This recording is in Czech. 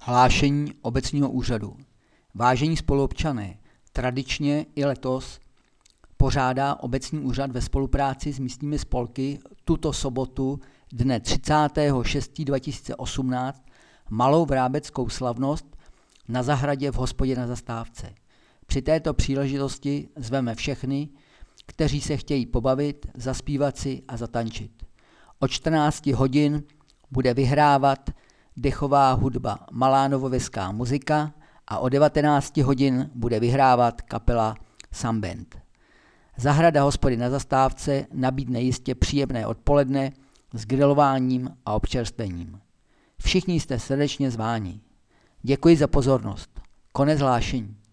Hlášení obecního úřadu. Vážení spoluobčané, tradičně i letos pořádá obecní úřad ve spolupráci s místními spolky tuto sobotu dne 30.6.2018 malou vrábeckou slavnost na zahradě v hospodě na Zastávce. Při této příležitosti zveme všechny, kteří se chtějí pobavit, zaspívat si a zatančit. Od 14 hodin bude vyhrávat dechová hudba Malá novověská muzika a od 19 hodin bude vyhrávat kapela Samband. Zahrada hospody na Zastávce nabídne jistě příjemné odpoledne s grilováním a občerstvením. Všichni jste srdečně zváni. Děkuji za pozornost. Konec hlášení.